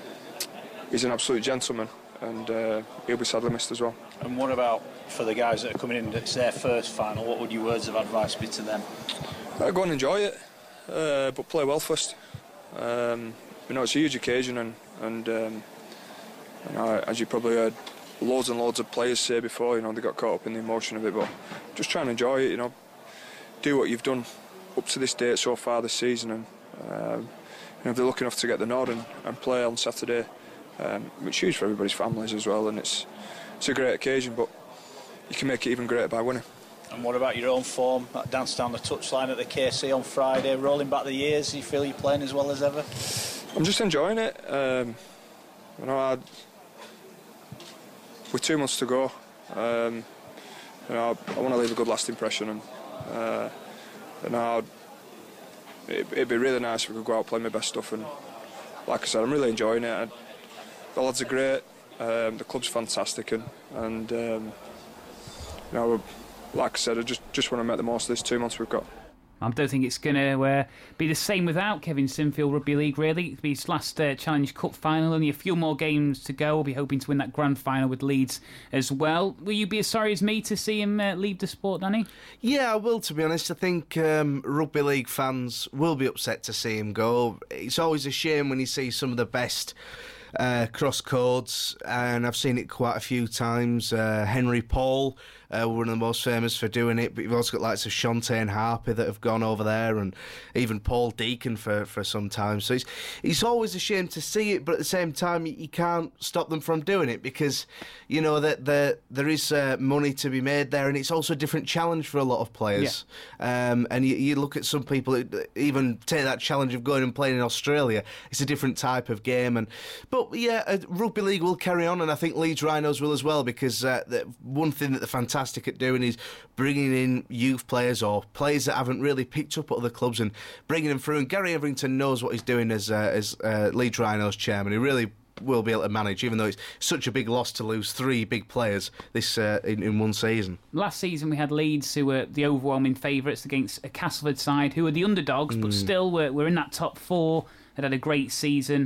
he's an absolute gentleman, and uh, he'll be sadly missed as well. And what about for the guys that are coming in, it's their first final, what would your words of advice be to them? Uh, go and enjoy it, uh, but play well first. Um, you know, it's a huge occasion, and, and um, you know, as you probably heard loads and loads of players say before, you know, they got caught up in the emotion of it, but just try and enjoy it, you know, do what you've done up to this date so far this season, and um, you know, if they're lucky enough to get the nod and, and play on Saturday, um, it's huge for everybody's families as well, and it's it's a great occasion, but you can make it even greater by winning. And what about your own form? That dance down the touchline at the K C on Friday, rolling back the years, do you feel you're playing as well as ever? I'm just enjoying it. Um, you know, I, with two months to go, um, you know, I, I want to leave a good last impression, and uh, you know, it, it'd be really nice if we could go out and play my best stuff. And like I said, I'm really enjoying it. I, the lads are great. Um, the club's fantastic, and, and um, you know, like I said, I just just want to make the most of this two months we've got. I don't think it's going to uh, be the same without Kevin Sinfield Rugby League, really. It'll be his last uh, Challenge Cup final, only a few more games to go. We'll be hoping to win that grand final with Leeds as well. Will you be as sorry as me to see him uh, leave the sport, Danny? Yeah, I will, to be honest. I think um, Rugby League fans will be upset to see him go. It's always a shame when you see some of the best uh, cross codes, and I've seen it quite a few times. Uh, Henry Paul, uh, one of the most famous for doing it, but you've also got likes of Shantae Harpy that have gone over there, and even Paul Deacon for, for some time. So it's, it's always a shame to see it, but at the same time, you, you can't stop them from doing it, because, you know, that the, there is uh, money to be made there, and it's also a different challenge for a lot of players. Yeah. Um, and you, you look at some people who even take that challenge of going and playing in Australia. It's a different type of game. And But, yeah, uh, Rugby League will carry on, and I think Leeds Rhinos will as well, because uh, the, one thing that they're fantastic at doing is bringing in youth players or players that haven't really picked up at other clubs and bringing them through. And Gary Everington knows what he's doing as uh, as uh, Leeds Rhinos chairman. He really will be able to manage, even though it's such a big loss to lose three big players this uh, in, in one season. Last season we had Leeds, who were the overwhelming favourites against a Castleford side, who were the underdogs, mm. but still were, were in that top four, had had a great season.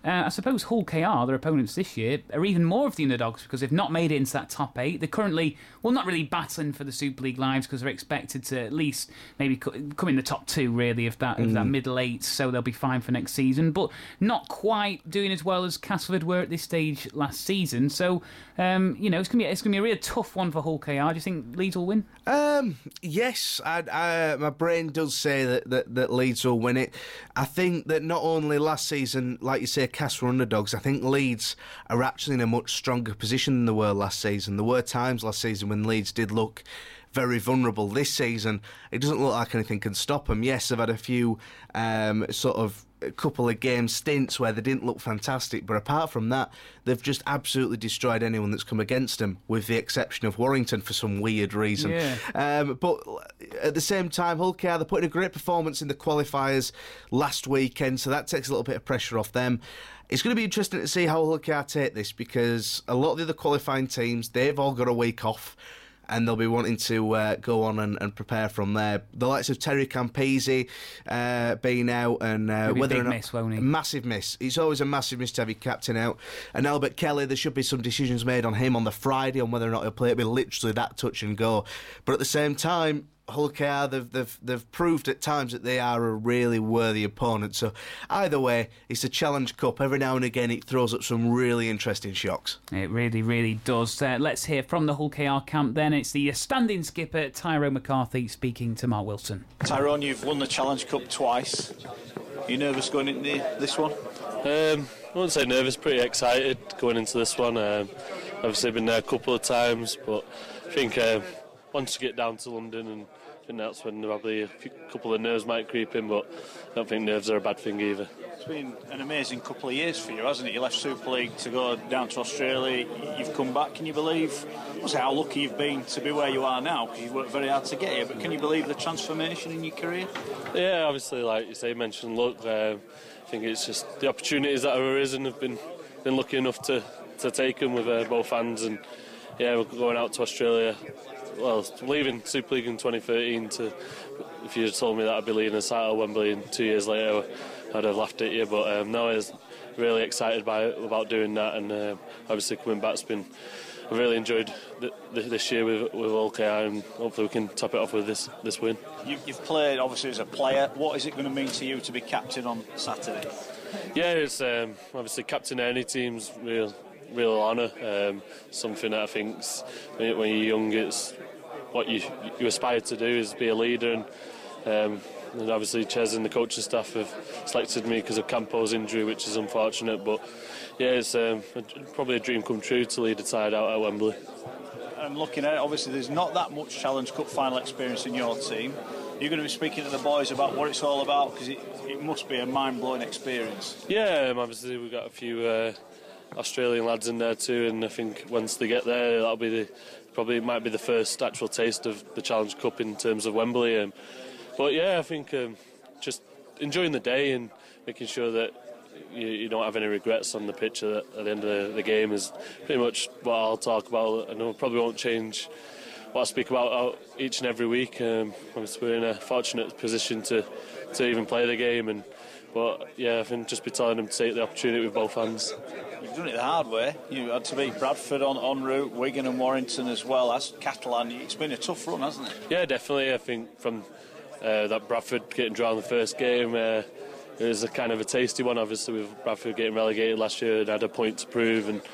uh, I suppose Hull K R, their opponents this year, are even more of the underdogs because they've not made it into that top eight. They're currently, well, not really battling for the Super League lives because they're expected to at least maybe come in the top two, really, of that, mm. of that middle eight, so they'll be fine for next season, but not quite doing as well as Castleford were at this stage last season. So, um, you know, it's going to be it's going to be a really tough one for Hull K R. Do you think Leeds will win? Um, yes, I, I, my brain does say that, that, that Leeds will win it. I think that not only last season, like you say, Castleford were underdogs, I think Leeds are actually in a much stronger position than they were last season. There were times last season when Leeds did look very vulnerable. This season, it doesn't look like anything can stop them. Yes, they've had a few um, sort of a couple of game stints where they didn't look fantastic, but apart from that, they've just absolutely destroyed anyone that's come against them, with the exception of Warrington for some weird reason. Yeah. Um, but at the same time, Hull K R, they put in a great performance in the qualifiers last weekend, so that takes a little bit of pressure off them. It's going to be interesting to see how Hull K R take this, because a lot of the other qualifying teams, they've all got a week off, and they'll be wanting to uh, go on and, and prepare from there. The likes of Terry Campese uh, being out, and uh, whether a big or not miss, won't he? Massive miss. It's always a massive miss to have your captain out. And Albert Kelly, there should be some decisions made on him on the Friday on whether or not he'll play. It'll be literally that touch and go. But at the same time, Hull K R, they've, they've, they've proved at times that they are a really worthy opponent. So either way, it's a Challenge Cup. Every now and again, it throws up some really interesting shocks. It really, really does. Uh, let's hear from the Hull K R camp then. It's the standing skipper, Tyrone McCarthy, speaking to Mark Wilson. Tyrone, you've won the Challenge Cup twice. Are you nervous going into this one? Um, I wouldn't say nervous, pretty excited going into this one. Um, obviously, been there a couple of times, but I think um, once you get down to London, and I think that's when probably a few, couple of nerves might creep in, but I don't think nerves are a bad thing either. It's been an amazing couple of years for you, hasn't it? You left Super League to go down to Australia. You've come back. Can you believe how lucky you've been to be where you are now? Because you've worked very hard to get here. But can you believe the transformation in your career? Yeah, obviously, like you say, you mentioned luck. Um, I think it's just the opportunities that have arisen. Have been been lucky enough to, to take them with uh, both hands. And yeah, we're going out to Australia. Well, leaving Super League in twenty thirteen to, if you had told me that I'd be leaving a site at Wembley and two years later, I'd have laughed at you. But um, now I was really excited by about doing that, and uh, obviously coming back's been. I've really enjoyed th- th- this year with with Hull K R, and hopefully we can top it off with this this win. You, you've played obviously as a player. What is it going to mean to you to be captain on Saturday? Yeah, it's um, obviously captain any team's real. real honour, um, something that I think when you're young, it's what you you aspire to do is be a leader, and, um, and obviously Ches and the coaching staff have selected me because of Campo's injury, which is unfortunate, but yeah, it's um, probably a dream come true to lead a side out at Wembley. And looking at it, obviously there's not that much Challenge Cup final experience in your team. You're going to be speaking to the boys about what it's all about, because it, it must be a mind-blowing experience. Yeah, um, obviously we've got a few uh, Australian lads in there too, and I think once they get there, that'll be the probably it might be the first actual taste of the Challenge Cup in terms of Wembley. Um, but yeah, I think um, just enjoying the day and making sure that you, you don't have any regrets on the pitch at, at the end of the, the game is pretty much what I'll talk about. I know I probably won't change what I speak about out each and every week. Um, we're in a fortunate position to to even play the game, and but yeah, I think just be telling them to take the opportunity with both hands. You've done it the hard way. You had to beat Bradford on, en route, Wigan and Warrington as well as Catalan. It's been a tough run, hasn't it? Yeah, definitely. I think from uh, that Bradford getting drawn the first game, uh, it was a kind of a tasty one. Obviously, with Bradford getting relegated last year and had a point to prove. And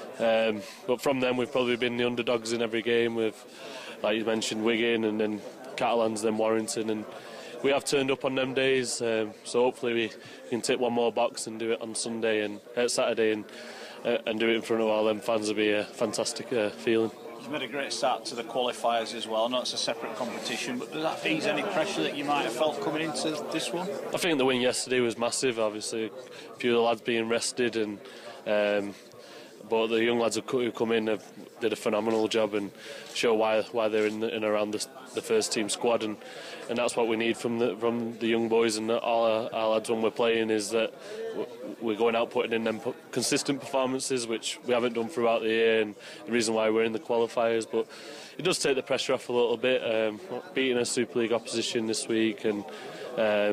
um, but from then, we've probably been the underdogs in every game. With, like you mentioned, Wigan and then Catalans, then Warrington, and we have turned up on them days, um, so hopefully we can tick one more box and do it on Sunday and uh, Saturday and uh, and do it in front of all them fans. Will be a fantastic uh, feeling. You've made a great start to the qualifiers as well. I know it's a separate competition, but does that ease any pressure that you might have felt coming into this one? I think the win yesterday was massive. Obviously, a few of the lads being rested, and um, but the young lads who come in have did a phenomenal job and show why why they're in and around the, the first team squad, and, and that's what we need from the from the young boys and all our, our lads when we're playing, is that we're going out putting in them consistent performances, which we haven't done throughout the year, and the reason why we're in the qualifiers. But it does take the pressure off a little bit, um, beating a Super League opposition this week, and um,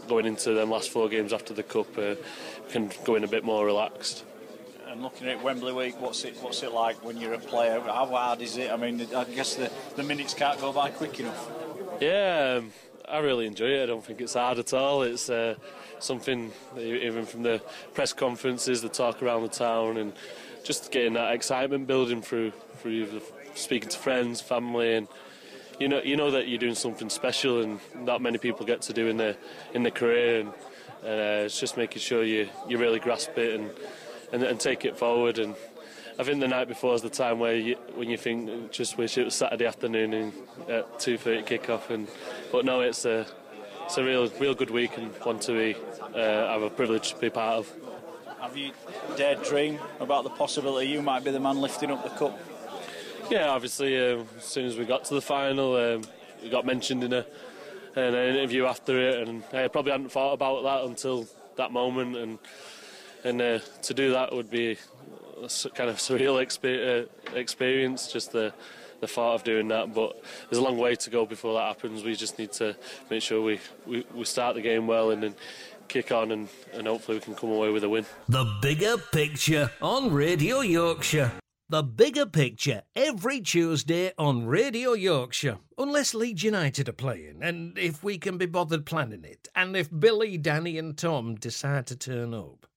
going into them last four games after the Cup, uh, can go in a bit more relaxed. And looking at Wembley Week, what's it what's it like when you're a player? How hard is it? I mean, I guess the, the minutes can't go by quick enough. Yeah, um, I really enjoy it. I don't think it's hard at all. It's uh, something, even from the press conferences, the talk around the town, and just getting that excitement building through through the, speaking to friends, family, and you know you know that you're doing something special, and not many people get to do in their in their career, and uh, it's just making sure you you really grasp it and. And, and take it forward. And I think the night before is the time where you, when you think, just wish it was Saturday afternoon and at two thirty kick-off. And but no, it's a it's a real real good week and one to be uh, have a privilege to be part of. Have you dared dream about the possibility you might be the man lifting up the cup? Yeah, obviously. Um, as soon as we got to the final, um, we got mentioned in a in an interview after it, and I probably hadn't thought about that until that moment. And. And uh, to do that would be a kind of surreal exper- uh, experience, just the, the thought of doing that. But there's a long way to go before that happens. We just need to make sure we, we, we start the game well and then kick on, and, and hopefully we can come away with a win. The Bigger Picture on Radio Yorkshire. The Bigger Picture every Tuesday on Radio Yorkshire. Unless Leeds United are playing, and if we can be bothered planning it, and if Billy, Danny and Tom decide to turn up.